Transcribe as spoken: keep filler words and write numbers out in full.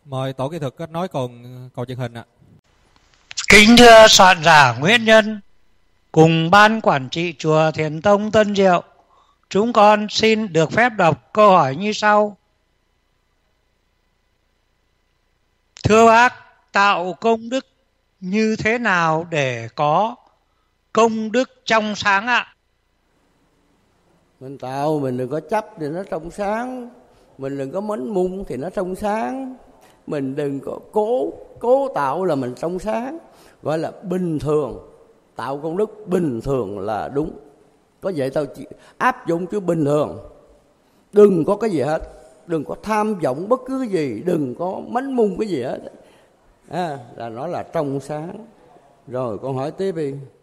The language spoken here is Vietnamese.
Mời tổ kỹ thuật kết nối cùng cầu truyền hình ạ. Kính thưa soạn giả Nguyễn Nhân cùng ban quản trị chùa Thiền Tông Tân Diệu, chúng con xin được phép đọc câu hỏi như sau. Thưa bác, tạo công đức như thế nào để có công đức trong sáng ạ? Mình tạo, mình đừng có chấp thì nó trong sáng, mình đừng có mến mung thì nó trong sáng, mình đừng có cố cố tạo là mình trong sáng, gọi là bình thường. Tạo công đức bình thường là đúng. Có vậy tao chỉ áp dụng chứ bình thường. Đừng có cái gì hết, đừng có tham vọng bất cứ cái gì, đừng có mến mung cái gì hết, à, là nó là trong sáng. Rồi con hỏi tiếp đi.